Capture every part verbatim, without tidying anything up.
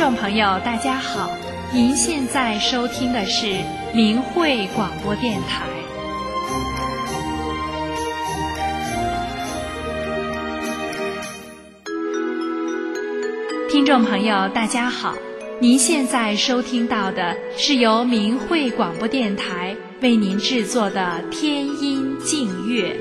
众朋友大家好，您现在收听的是明慧广播电台。听众朋友大家好，您现在收听到的是由明慧广播电台为您制作的天音净乐。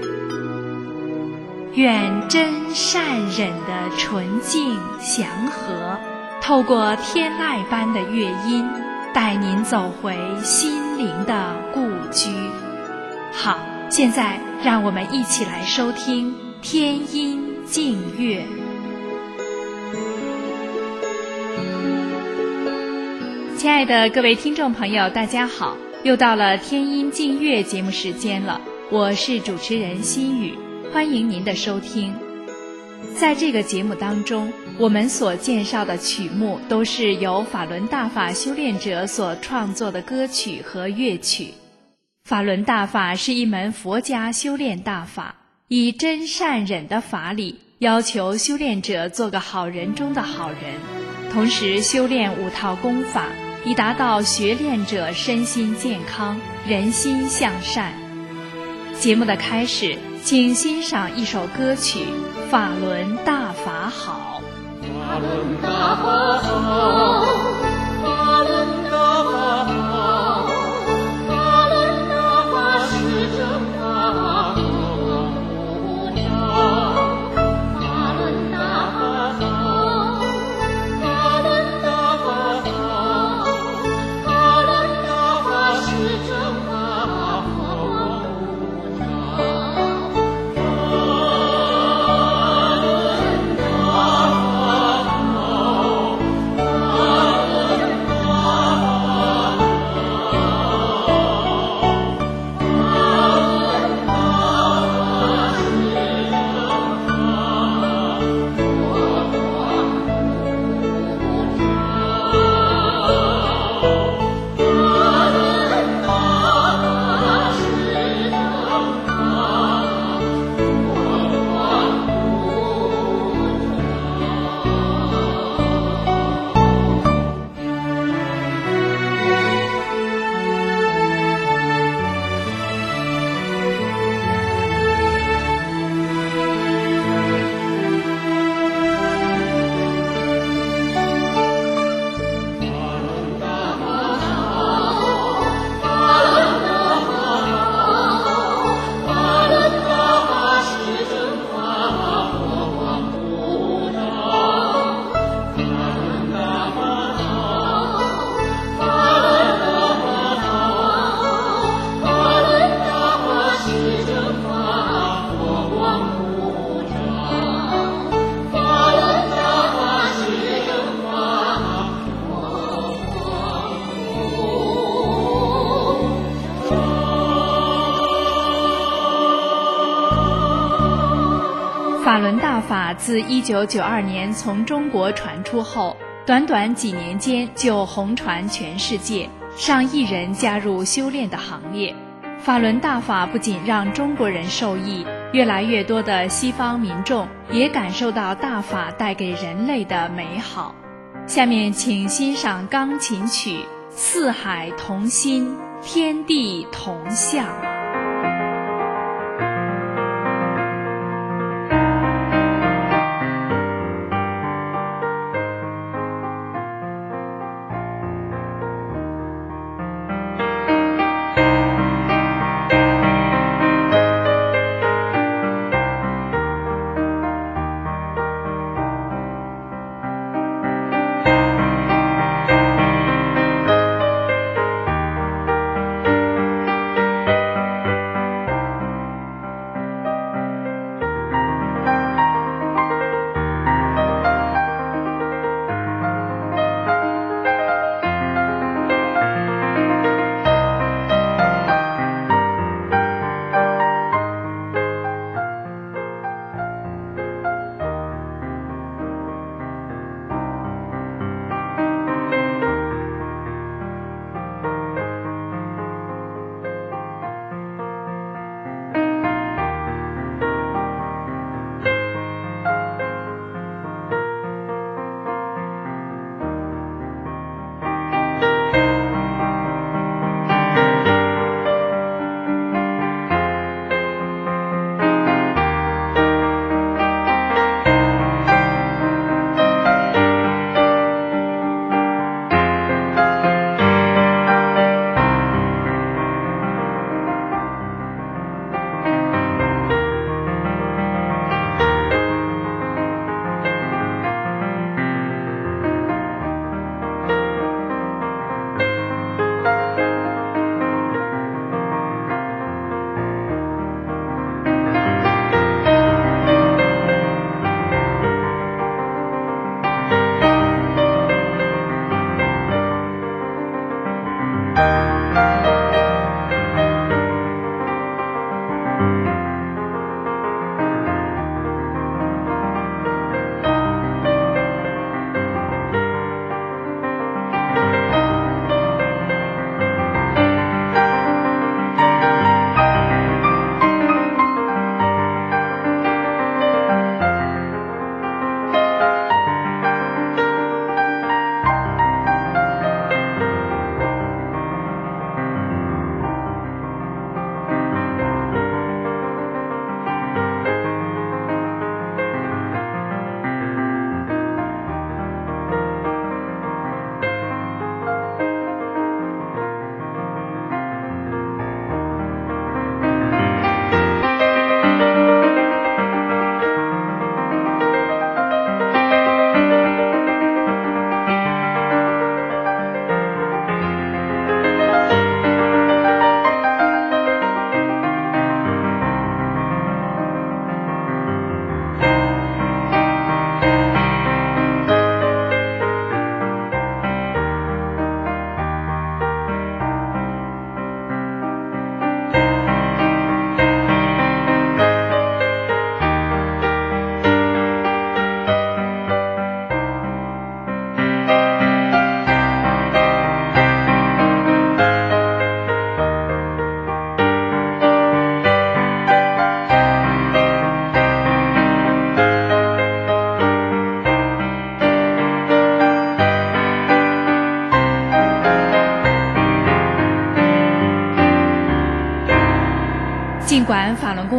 愿真善忍的纯净祥和透过天籁般的乐音，带您走回心灵的故居。好，现在让我们一起来收听天音净乐。亲爱的各位听众朋友大家好，又到了天音净乐节目时间了，我是主持人心雨，欢迎您的收听。在这个节目当中，我们所介绍的曲目都是由法轮大法修炼者所创作的歌曲和乐曲。法轮大法是一门佛家修炼大法，以真善忍的法理要求修炼者做个好人中的好人，同时修炼五套功法，以达到学练者身心健康、人心向善。节目的开始，请欣赏一首歌曲《法轮大法好》。 法轮大法好，法轮大法好，法轮大法是正法，佛光普照。法轮大法好，法轮大法好，法轮大法是正法，佛光普照。 法轮大法自一九九二年从中国传出后，短短几年间就红传全世界，上亿人加入修炼的行列。法轮大法不仅让中国人受益，越来越多的西方民众也感受到大法带给人类的美好。下面请欣赏钢琴曲《四海同心，天地同向》。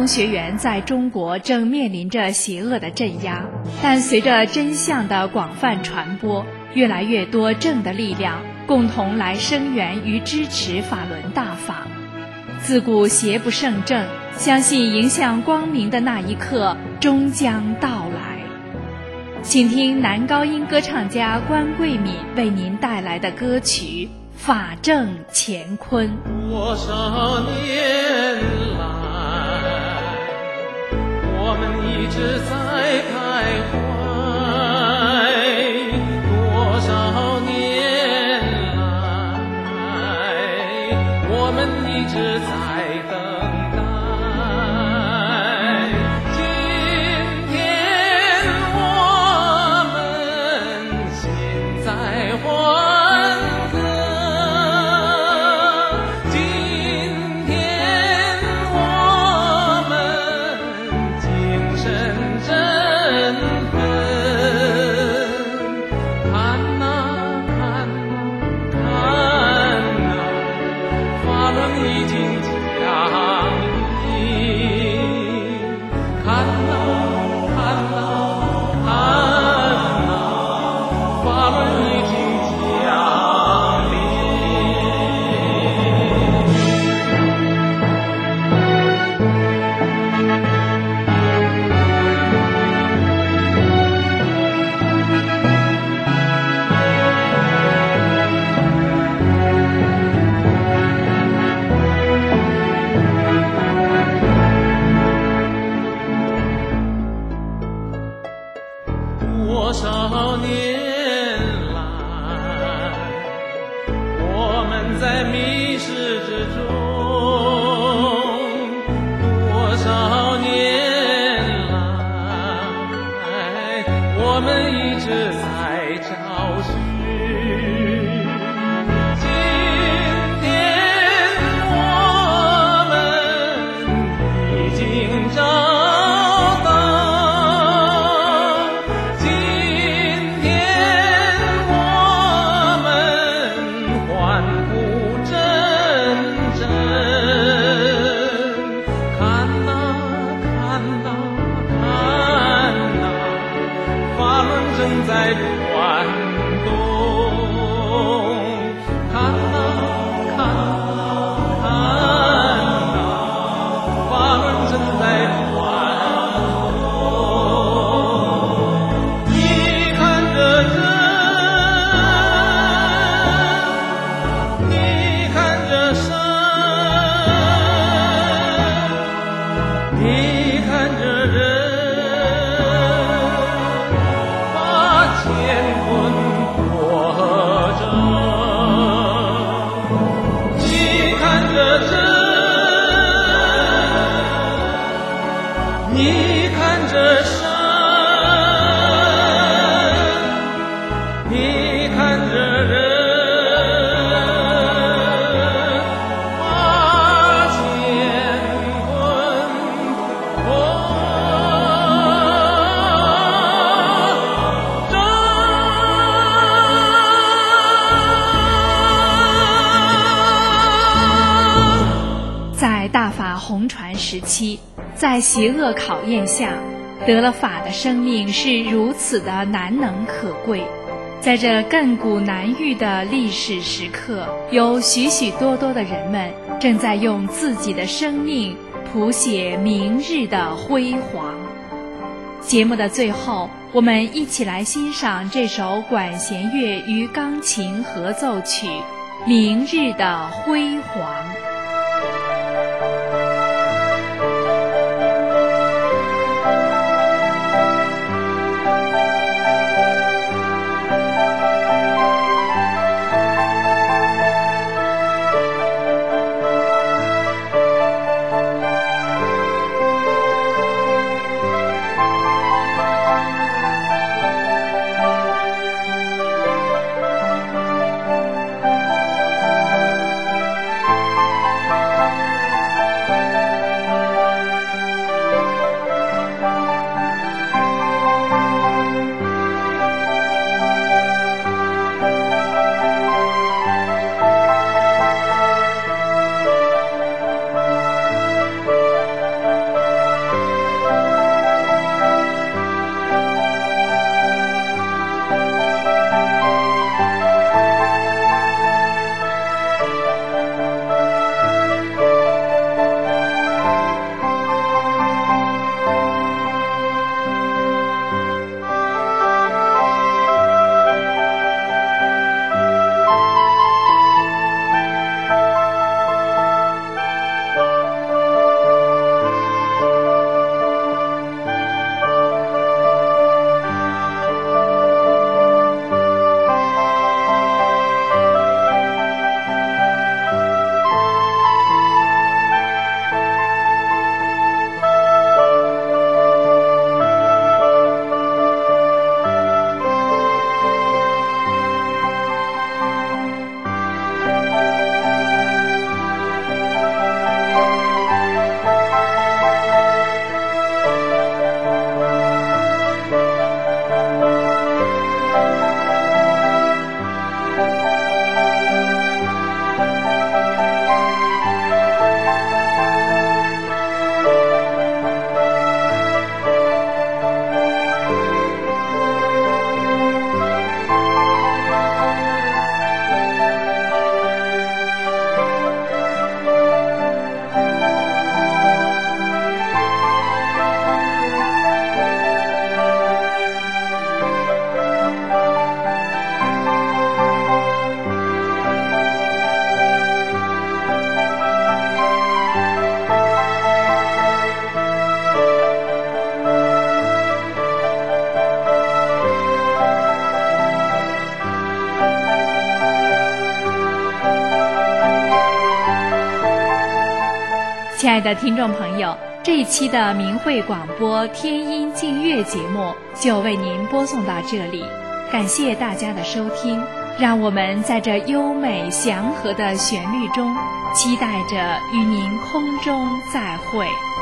同学园在中国正面临着邪恶的镇压，但随着真相的广泛传播，越来越多正的力量共同来声援与支持法轮大法。自古邪不胜正，相信迎向光明的那一刻终将到来。请听男高音歌唱家关桂敏为您带来的歌曲《法正乾坤》。 多少年来，我们一直在徘徊，多少年来，我们一直在等待。今天我们心在欢歌，今天我们精神振奋。看哪看哪看哪，法轮已经降临。看哪看哪看哪，法轮已经降临。多少年来，我们在迷失之中，多少年来，我们一直在找寻。今天我们已经找到，今天我们欢呼阵阵。看哪看哪看哪，法轮正在转动。看哪看哪看哪，法轮正在转动。你看这人，你看这山，你看这人，把乾坤破正。你看这人，你看这山，你看这人，把乾坤破正。 在大法红传时期，在邪恶考验下，得了法的生命是如此的难能可贵。在这亘古难遇的历史时刻，有许许多多的人们正在用自己的生命谱写明日的辉煌。节目的最后，我们一起来欣赏这首管弦乐与钢琴合奏曲《明日的辉煌》。 亲爱的听众朋友，这一期的明慧广播天音净月节目就为您播送到这里，感谢大家的收听，让我们在这优美祥和的旋律中，期待着与您空中再会。